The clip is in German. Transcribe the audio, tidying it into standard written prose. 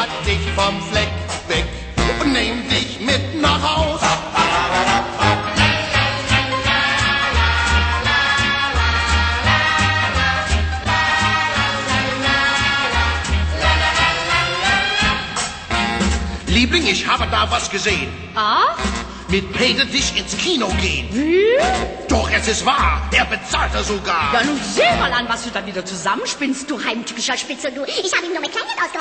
jag dich vom Fleck weg und nehm dich mit nach Haus. Liebling, ich habe da was gesehen. Ah? Mit Peter dich ins Kino gehen. Wie? Doch, es ist wahr, er bezahlte sogar. Ja, nun seh mal an, was du da wieder zusammenspinnst, du Heimtückischer Spitzel, du. Ich habe ihm nur mit Kleingeld ausgeholfen.